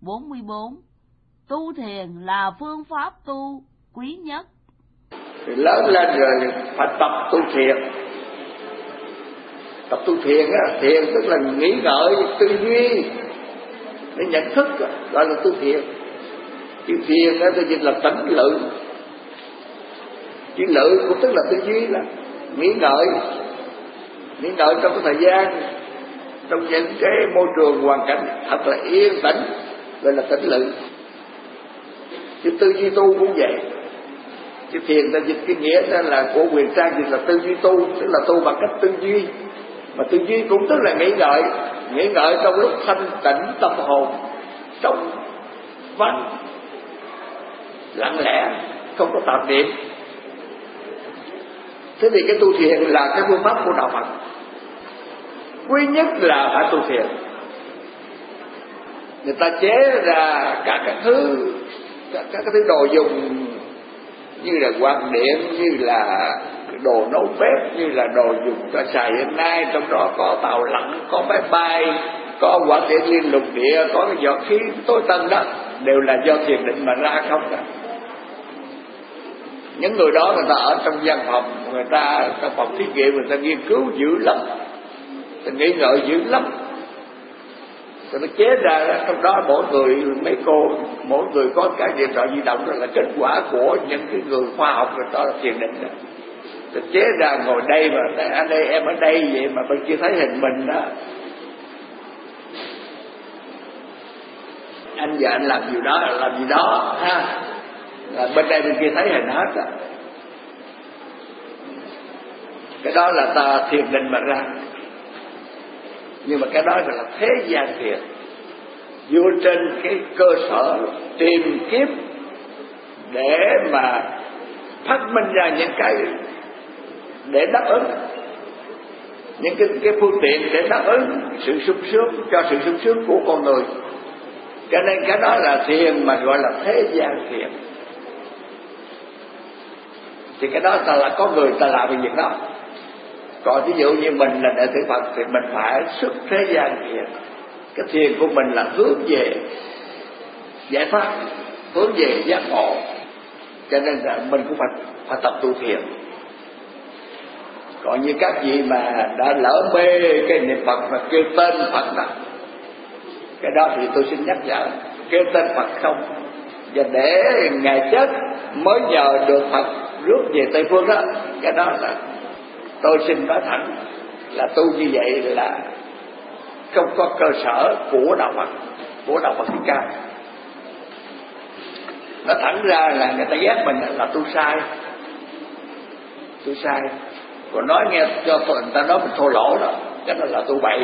44. Tu thiền là phương pháp tu quý nhất. Lớn lên rồi phải tập tu thiền. Tập tu thiền á, thiền tức là nghĩ ngợi tư duy để nhận thức, gọi là tu thiền. Chữ thiền đó tôi dịch là tĩnh lự. Chữ lự cũng tức là tư duy, là nghĩ ngợi trong cái thời gian, trong những cái môi trường hoàn cảnh thật là yên tĩnh, gọi là tĩnh lự. Chữ tư duy tu cũng vậy. Chữ thiền là dịch cái nghĩa đó là của Quyền Trang dịch là tư duy tu, tức là tu bằng cách tư duy. Mà tư duy cũng tức là nghĩ ngợi trong lúc thanh tĩnh tâm hồn, trong vắng lặng lẽ, không có tạp niệm. Thế thì cái tu thiền là cái phương pháp của đạo Phật. Quý nhất là phải tu thiền. Người ta chế ra các thứ đồ dùng như là quạt điện, như là đồ nấu bếp, như là đồ dùng cho xài hiện nay, trong đó có tàu lặn, có máy bay, có quạt điện liên lục địa, có cái giọt khí tối tân đó, đều là do thiền định mà ra không cả. Những người đó người ta ở trong văn phòng, người ta trong phòng thí nghiệm, người ta nghiên cứu dữ lắm, người ta nghĩ ngợi dữ lắm. Rồi nó chế ra trong đó mỗi người có cái điện thoại di động, đó là kết quả của những cái người khoa học, người ta là thiền định đó. Rồi chế ra ngồi đây mà anh đây em ở đây vậy mà bên kia thấy hình mình đó. Anh và anh làm gì đó ha. Là bên đây bên kia thấy hình hết rồi. Cái đó là ta thiền định mà ra. Nhưng mà cái đó là thế gian thiền, dựa trên cái cơ sở tìm kiếm để mà phát minh ra những cái để đáp ứng, những cái phương tiện để đáp ứng sự sung sướng, cho sự sung sướng của con người. Cho nên cái đó là thiền mà gọi là thế gian thiền. Thì cái đó ta là có người ta làm cái việc đó. Còn ví dụ như mình là đệ tử Phật thì mình phải xuất thế gian thiền. Cái thiền của mình là hướng về giải thoát, hướng về giác ngộ. Cho nên là mình cũng phải tập tu thiền. Còn như các vị mà đã lỡ mê cái niệm Phật mà kêu tên Phật đó, cái đó thì tôi xin nhắc nhở, kêu tên Phật không. Và để ngày chết mới nhờ được Phật rước về Tây Phương đó, cái đó là tôi xin nói thẳng là tu như vậy là không có cơ sở của đạo Phật, của đạo Phật Thích Ca. Nó thẳng ra là người ta ghét mình là tu sai. Còn nói nghe cho người ta nói mình thô lỗ đó, cái đó là tu bậy.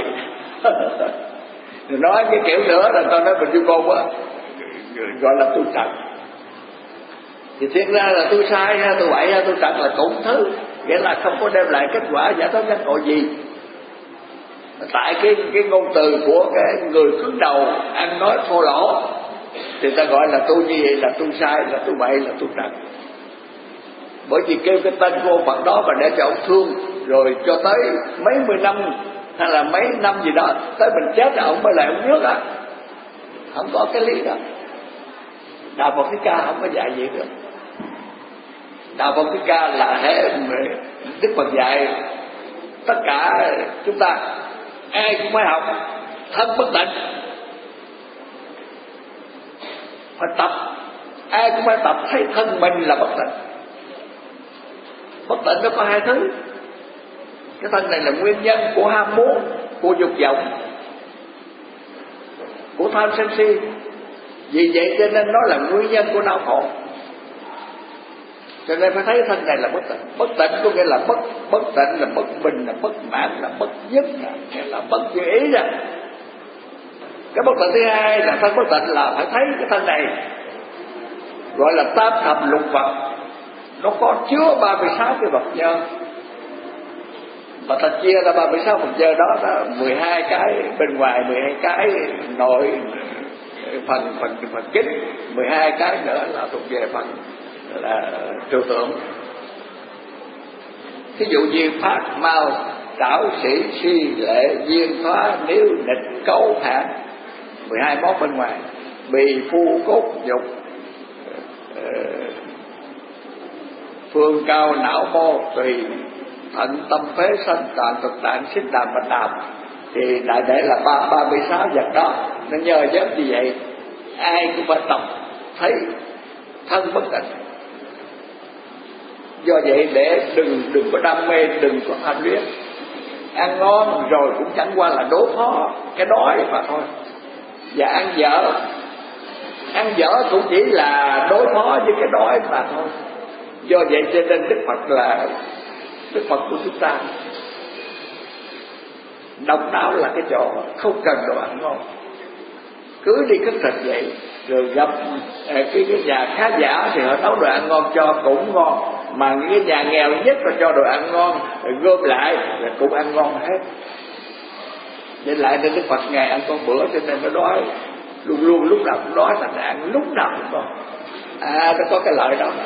Rồi nói cái kiểu nữa là ta nói mình du côn á, gọi là tu trật. Thì thiệt ra là tu sai ha, tu bậy ha, tu trật là cùng thứ, nghĩa là không có đem lại kết quả giải thoát giác ngộ gì. Tại cái ngôn từ của cái người cứng đầu ăn nói thô lỗ thì ta gọi là tu như vậy là tu sai, là tu bậy, là tu trật. Bởi vì kêu cái tên của Phật đó mà để cho ông thương, rồi cho tới mấy mươi năm hay là mấy năm gì đó, tới mình chết là ông mới lại ông nước à. Không có cái lý đó. Đạo Phật Thích Ca không có dạy gì được. Đạo Phật Thích Ca là Đức Phật dạy tất cả chúng ta ai cũng phải học thân bất tịnh, phải tập, ai cũng phải tập thấy thân mình là bất tịnh. Bất tịnh nó có hai thứ. Cái thân này là nguyên nhân của ham muốn, của dục vọng, của tham sân si. Vì vậy cho nên nó là nguyên nhân của đau khổ. Cho nên phải thấy thân này là bất tịnh. Bất tịnh có nghĩa là bất tịnh là bất bình, là bất mãn, là bất nhất, là bất như ý ra. Cái bất tịnh thứ hai là thân bất tịnh là phải thấy cái thân này gọi là tam thập lục vật, nó có chứa 36 cái vật nhơ. Mà ta chia ra 36 vật nhơ đó là 12 cái bên ngoài, 12 cái nội phần chính, 12 cái nữa là thuộc về phần là trừu tượng. Thí dụ như phát mau, trảo sĩ, si lệ, duyên thoá, níu, nịch, cấu, hạ, 12 món bên ngoài. bì phu cốt nhục, phương cao não mô tùy thận tâm phế sanh toàn thực tạng xích đàm bạch đàm. Thì đại để là 36 vật đó. Nên nhờ giấc như vậy ai cũng phải tập thấy thân bất tịnh. Do vậy để đừng có đam mê, đừng có tham luyến. Ăn ngon rồi cũng chẳng qua là đối phó cái đói mà thôi. Và ăn dở cũng chỉ là đối phó với cái đói mà thôi. Do vậy cho nên Đức Phật của chúng ta độc đáo là cái chỗ không cần đồ ăn ngon, cứ đi khất thực vậy. Rồi gặp cái nhà khá giả thì họ nấu đồ ăn ngon cho cũng ngon, mà cái nhà nghèo nhất là cho đồ ăn ngon rồi gom lại là cũng ăn ngon hết. Vậy lại nên Đức Phật ngày ăn con bữa cho nên nó đói, luôn lúc nào cũng đói, thành ăn lúc nào cũng có. Nó có cái lợi đó.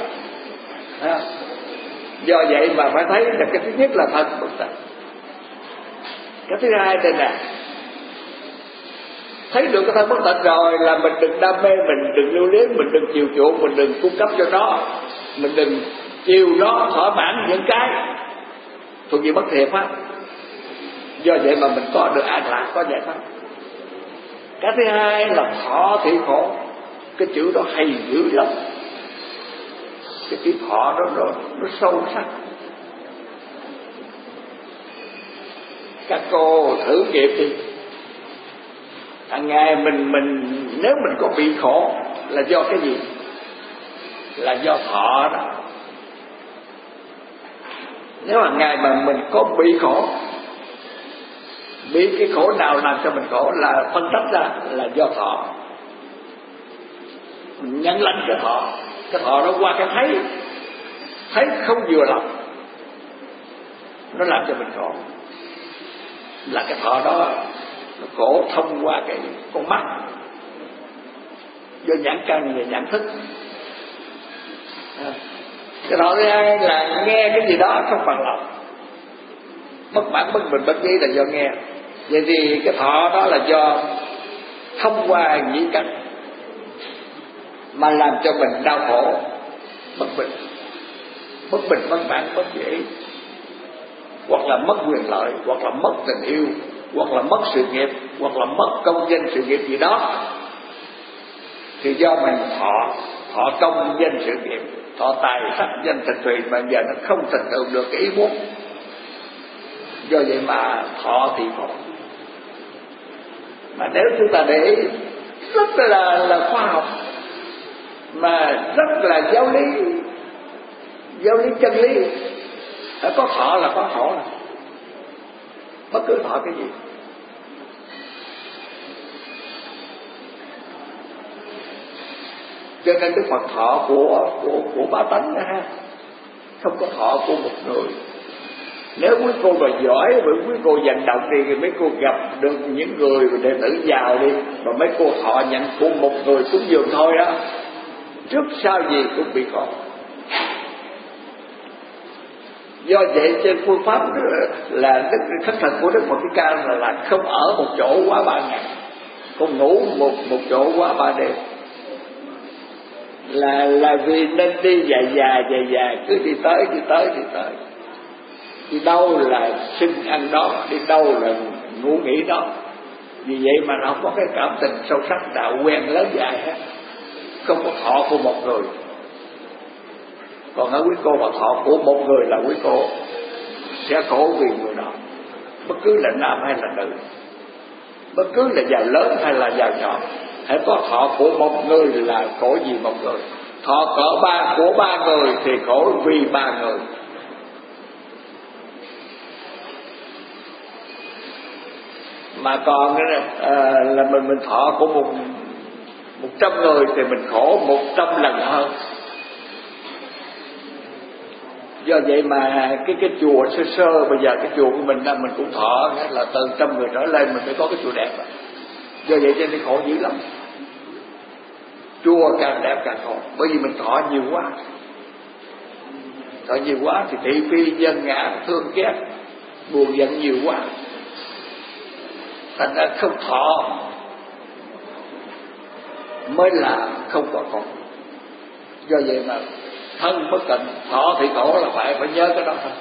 Do vậy mà phải thấy là cái thứ nhất là thân bất tịnh. Cái thứ hai đây nè, thấy được cái thân bất tịnh rồi là mình đừng đam mê, mình đừng lưu luyến, mình đừng chiều chuộng, mình đừng cung cấp cho nó, mình đừng chiều nó thỏa mãn những cái thuộc về bất thiện á. Do vậy mà mình có được an lạc, có giải thoát. Cái thứ hai là thọ thị khổ. Cái chữ đó hay dữ lắm. Cái chữ thọ đó nó sâu sắc. Các cô thử nghiệm đi. Hàng ngày mình nếu mình có bị khổ là do cái gì? Là do thọ đó. Nếu hàng ngày mà mình có bị khổ, bị cái khổ nào làm cho mình khổ là phân tách ra là do thọ. Mình nhận lãnh cái thọ nó qua cái thấy không vừa lòng, nó làm cho mình khổ. Là cái thọ đó nó khổ thông qua cái con mắt, do nhãn căn và nhãn thức. Cái thọ thứ hai là nghe cái gì đó trong bằng lòng, bất mãn bất bình bất trí là do nghe. Vậy thì cái thọ đó là do thông qua nhĩ căn mà làm cho mình đau khổ, bất bình bất mãn bất dễ, hoặc là mất quyền lợi, hoặc là mất tình yêu, hoặc là mất sự nghiệp, hoặc là mất công danh sự nghiệp gì đó. Thì do mình thọ công danh sự nghiệp, thọ tài sắc danh thực tùy mà giờ nó không thành tựu được cái ý muốn. Do vậy mà thọ thì khổ. Mà nếu chúng ta để ý rất là khoa học, mà rất là giáo lý chân lý, có thọ là có khổ, bất cứ thọ cái gì. Cho nên Đức Phật thọ của bá tánh đó ha, không có thọ của một người. Nếu quý cô mà giỏi, bởi quý cô vận động thì mấy cô gặp được những người đệ tử giàu đi, mà mấy cô thọ nhận của một người cúng dường thôi đó, trước sau gì cũng bị khổ. Do vậy trên phương pháp là khất thực của Đức Phật Thích Ca là không ở một chỗ quá 3 ngày, không ngủ một chỗ quá 3 đêm. Là vì nên đi dài, cứ đi tới. Đi đâu là xin ăn đó, đi đâu là ngủ nghỉ đó. Vì vậy mà nó không có cái cảm tình sâu sắc đạo quen lớn dài hết. Không có thọ của một người. Còn ở quý cô mà thọ của một người là quý cô sẽ khổ vì người đó, bất cứ là nam hay là nữ, bất cứ là giàu lớn hay là giàu nhỏ. Hãy có thọ của một người là khổ vì một người. Thọ của ba người thì khổ vì 3 người. Mà còn là mình thọ của 100 người thì mình khổ 100 lần hơn. Do vậy mà cái chùa sơ bây giờ cái chùa của mình là mình cũng thọ là từ 100 người trở lên mình phải có cái chùa đẹp. Do vậy cho nên khổ dữ lắm. Chùa càng đẹp càng khổ, bởi vì mình thọ nhiều quá. Thọ nhiều quá thì thị phi dân ngã thương ghét, buồn giận nhiều quá, thành ra không thọ. mới là không có khổ. Do vậy mà thân bất tịnh, thọ thì khổ, là phải nhớ cái đó thôi.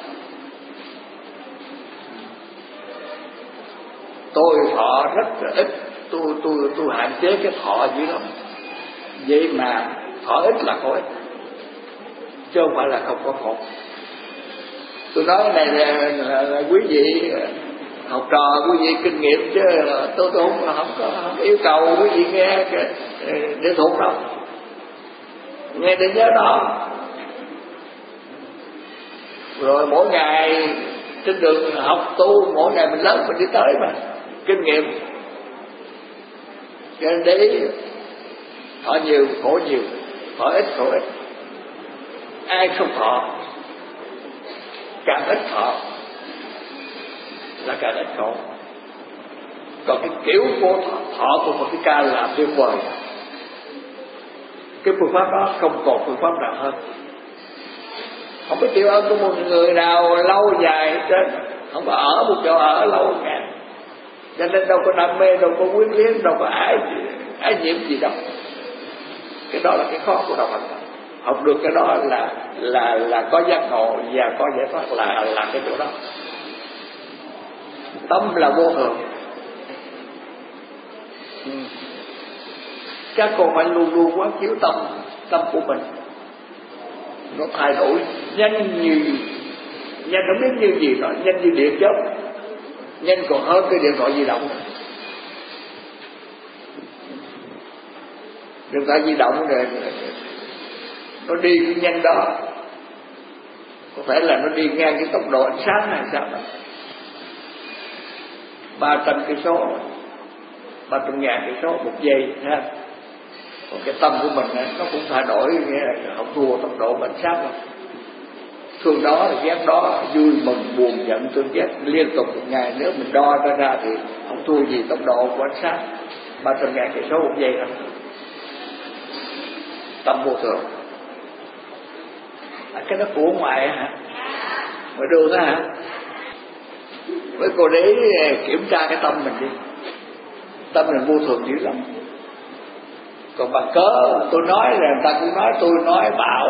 Tôi thọ rất là ít, tôi hạn chế cái thọ dữ lắm. Vậy mà thọ ít là khổ ít, chứ không phải là không có khổ. Tôi nói này là quý vị học trò, quý vị kinh nghiệm, chứ tôi không yêu cầu quý vị nghe để thuộc đâu. Nghe để nhớ đó. Rồi mỗi ngày trên đường học tu, mỗi ngày mình lớn mình đi tới mà kinh nghiệm. Cho nên để thọ nhiều khổ nhiều, thọ ít khổ ít. Ai không thọ, càng ít thọ là càng ít khổ. Còn cái kiểu của thọ của một cái ca là tuyệt vời. Cái phương pháp đó không còn phương pháp nào hơn. Không có chịu ơn của một người nào lâu dài hết trơn, không có ở một chỗ ở lâu ngày. Cho nên đâu có đam mê, đâu có quyến luyến, đâu có ái nhiễm gì đâu. Cái đó là cái khó của đạo Phật. Học được cái đó là có giác ngộ và có giải thoát, là cái chỗ đó. Tâm là vô thường. Các con phải luôn luôn quán chiếu tâm của mình. Nó thay đổi nhanh không biết như gì, nó nhanh như điện chớp, nhanh còn hơn cái điện thoại di động. Điện thoại di động này nó đi nhanh đó, có thể là nó đi ngang cái tốc độ ánh sáng hay sao đó, 300 cây số, 300.000 cây số một giây ha. Còn cái tâm của mình này, nó cũng thay đổi, nghĩa là không thua tốc độ ánh sáng đâu. Thương đó là ghét đó, vui mừng buồn giận thương ghét liên tục một ngày, nếu mình đo ra thì không thua gì tốc độ của ánh sáng, 300.000 cây số một giây đâu. Tâm vô thường. Cái đó của ngoài hả? Ngoài đường á hả? Với cô đấy kiểm tra cái tâm mình đi. Tâm mình vô thường dữ lắm. Còn bằng cớ tôi nói là người ta cũng nói tôi nói bạo,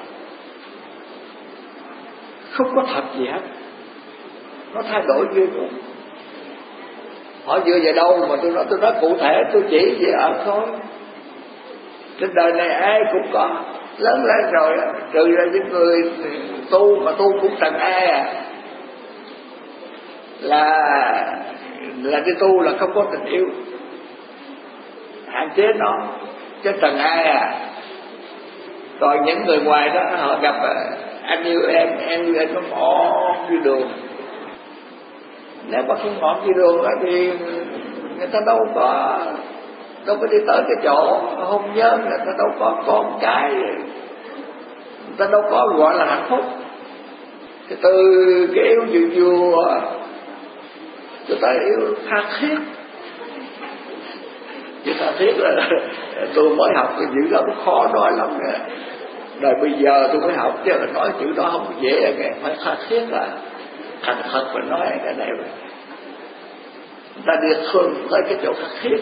không có thật gì hết. Nó thay đổi ghê rồi. Họ dựa vào đâu mà tôi nói cụ thể, tôi chỉ về ở thôi. Trên đời này ai cũng có, lớn lên rồi, trừ ra những người tu mà tu cũng trần ai là đi tu là không có tình yêu, hạn chế nó, chứ trần ai Còn những người ngoài đó họ gặp anh yêu em nó ngọt như đường. Nếu mà không ngọt như đường thì người ta đâu có đi tới cái chỗ hôn nhân, người ta đâu có con cái, người ta đâu có gọi là hạnh phúc. Thì từ cái yêu vừa cho tới yêu tha thiết. Chứ tha thiết là tôi mới học cái chữ đó nó khó nói lắm nè. Đời bây giờ tôi mới học, chứ là nói chữ đó không dễ nghe. Phải tha thiết là thành thật mà nói cái này. Người ta đi thương tới cái chỗ tha thiết.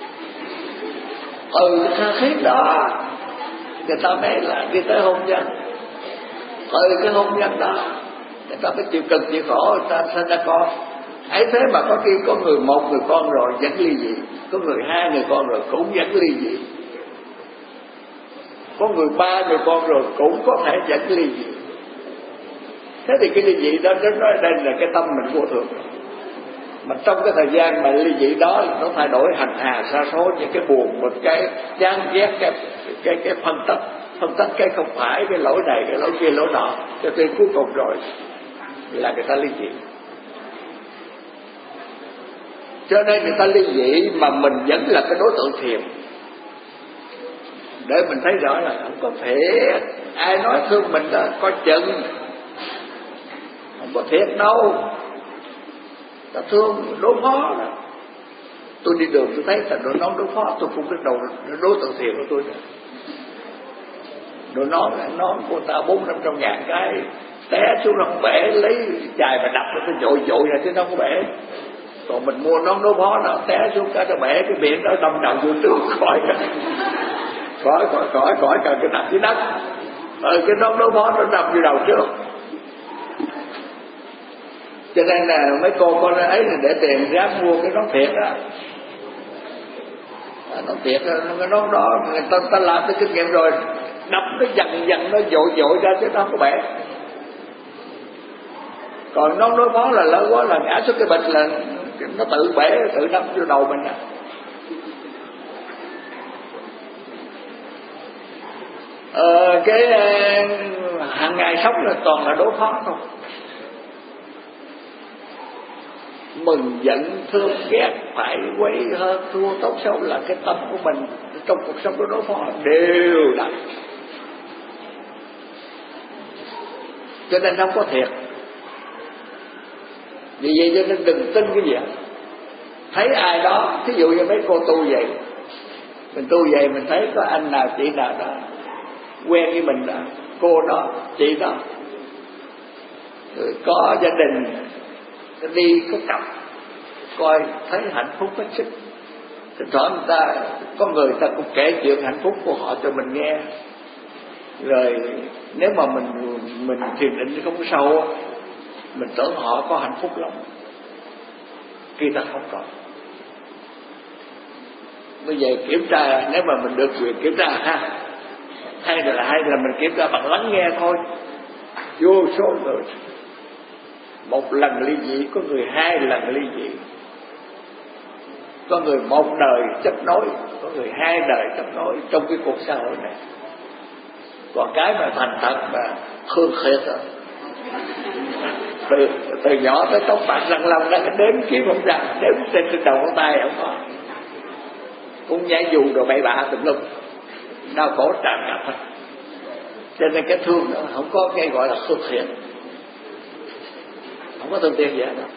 Tha thiết đó người ta mới là đi tới hôn nhân. Cái hôn nhân đó người ta mới chịu cực chịu khổ, người ta sinh ra con. Ấy thế mà có khi có người một người con rồi vẫn ly dị, có người hai người con rồi cũng vẫn ly dị, có người ba người con rồi cũng có thể vẫn ly dị. Thế thì cái ly dị đó nó nói đây là cái tâm mình vô thường. Mà trong cái thời gian mà ly dị đó nó thay đổi hành hà sa số, những cái buồn, một cái chán ghét, cái phân tích cái không phải, cái lỗi này, cái lỗi kia, lỗi nọ, cho tới cuối cùng rồi là người ta ly dị. Cho nên người ta ly dị mà mình vẫn là cái đối tượng thiền, để mình thấy rõ là không có thể ai nói thương mình đó, coi chừng không có thiệt đâu. Ta thương đối phó đó. Tôi đi đường tôi thấy là đội nón đối phó, tôi không biết đâu đối tượng thiền của tôi nữa. Đội nón của ta 400-500 ngàn cái, té xuống không bể, lấy chài mà đập nó dội ra chứ nó không bể. Còn mình mua nón đối phó nó té xuống cả nó bể, cái miệng nó đâm đầu vô trước khỏi. khỏi cần cái nằm dưới đất. Cái nón đối phó nó nằm dưới đầu trước. Cho nên là mấy cô con ấy là để tiền ráng mua cái nón thiệt đó. Nó thiệt cái nón đó người ta làm tới kinh nghiệm rồi, đập nó dần nó dội ra chứ nó không có bẻ. Còn nón đối phó là lớn quá là ngã xuống cái bịch là nó tự bẻ, tự đâm vô đầu mình. Cái hàng ngày sống là toàn là đối phó thôi. Mừng giận thương ghét, phải quấy hơn thua tốt xấu là cái tâm của mình trong cuộc sống của đối phó đều đặn. Cho nên không có thiệt. Vì vậy cho nên đừng tin cái gì hết. Thấy ai đó, thí dụ như mấy cô tu vậy, mình tu vậy mình thấy có anh nào chị nào đó quen với mình, là cô đó, chị đó, rồi có gia đình đi có cặp, coi thấy hạnh phúc hết sức. Thỉnh thoảng người ta có người ta cũng kể chuyện hạnh phúc của họ cho mình nghe. Rồi nếu mà mình thiền định không có sâu, mình tưởng họ có hạnh phúc lắm, khi ta không có. Bây giờ kiểm tra, nếu mà mình được quyền kiểm tra ha, hay là mình kiểm tra bằng lắng nghe thôi. Vô số người, một lần ly dị, có người 2 lần ly dị, có người 1 đời chấp nối, có người 2 đời chấp nối trong cái cuộc xã hội này. Còn cái mà thành thật mà khương khiết rồi, từ nhỏ tới tóc bạc răng long đó, đếm kiếm không ra, đếm trên đầu ngón tay không có, cũng nhảy dù rồi bậy bạ tùm lum, đau khổ tràn ngập hết. Cho nên cái thương đó không có cái gọi là khương khiết, không có thương tiền gì hết đó.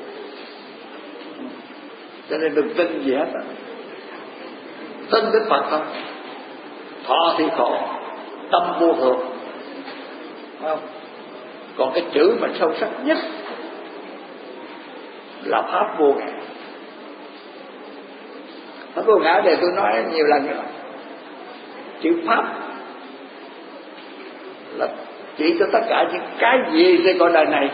Cho nên đừng tin gì hết đó. Tin Đức Phật thôi. Thọ thì khổ, tâm vô thường, không? Còn cái chữ mà sâu sắc nhất là pháp vô ngã. Pháp vô ngã này tôi nói nhiều lần rồi. Chữ pháp là chỉ cho tất cả những cái gì trên cõi đời này,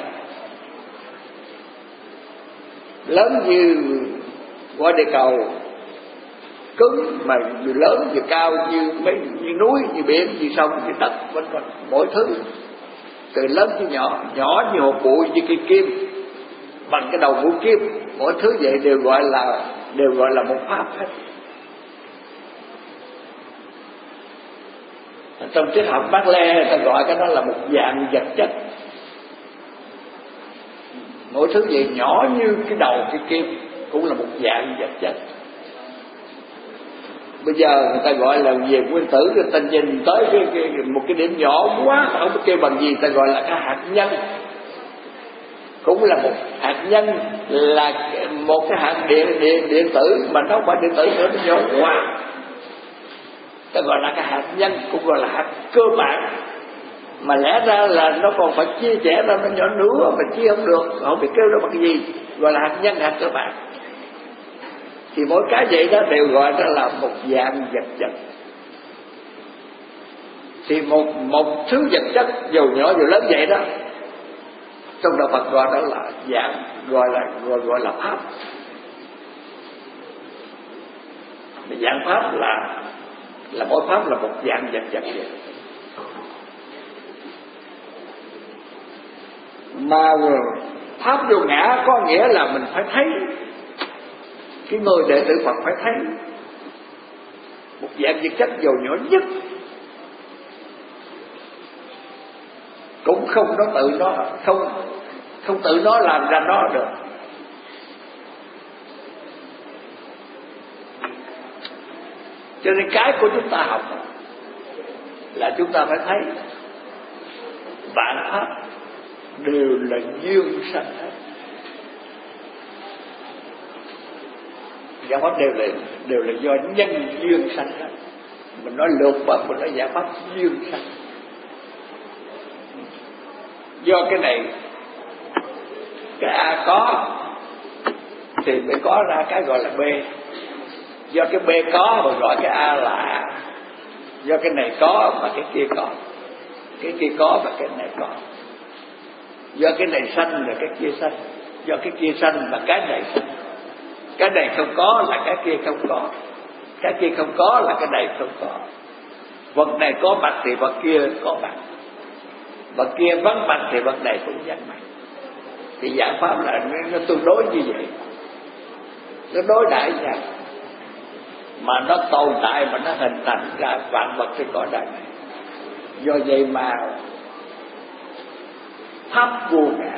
lớn như quả địa cầu, cứng mà vừa lớn vừa cao, như núi, như biển, như sông, như đất, vẫn còn mỗi thứ từ lớn tới nhỏ, nhỏ như hột bụi, như cây kim, bằng cái đầu mũi kim, mỗi thứ vậy đều gọi là một pháp hết. Trong triết học Mác Lê người ta gọi cái đó là một dạng vật chất. Mỗi thứ vậy nhỏ như cái đầu cái kim cũng là một dạng vật chất. Bây giờ người ta gọi là về nguyên tử, người ta nhìn tới một cái điểm nhỏ quá, không biết kêu bằng gì, người ta gọi là cái hạt nhân. Cũng là một hạt nhân, là một cái hạt điện tử, mà nó không phải điện tử nữa, nó nhỏ quá. Ta gọi là cái hạt nhân, cũng gọi là hạt cơ bản. Mà lẽ ra là nó còn phải chia sẻ ra, nó nhỏ nữa mà chia không được, không biết kêu nó bằng cái gì, gọi là hạt nhân, hạt cơ bản. Thì mỗi cái vậy đó đều gọi đó là một dạng vật chất. Thì một thứ vật chất dù nhỏ dù lớn vậy đó, trong đạo Phật gọi đó là dạng, gọi là pháp. Dạng pháp là mỗi pháp là một dạng vật chất vậy. Mà pháp vô ngã có nghĩa là mình phải thấy, cái người đệ tử Phật phải thấy một dạng vật chất dầu nhỏ nhất, cũng không nó tự nó không tự nó làm ra nó được. Cho nên cái của chúng ta học là chúng ta phải thấy vạn pháp đều là duyên sanh hết. Giải pháp đều là do nhân duyên sanh hết. Mình nói lược pháp, mình nói giải pháp duyên sanh. Do cái này cái A có thì mới có ra cái gọi là B. Do cái B có rồi gọi cái A là A. Do cái này có mà cái kia có, cái kia có mà cái này có. Do cái này sanh rồi cái kia sanh, do cái kia sanh mà cái này sanh. Cái này không có là cái kia không có, cái kia không có là cái này không có. Vật này có mặt thì vật kia có mặt, vật kia vắng mặt thì vật này cũng vắng mặt. Thì giải pháp là nó tương đối như vậy, nó đối đãi nhau mà nó tồn tại, mà nó hình thành ra vạn vật trên cõi đời này. Do vậy mà pháp vô ngã,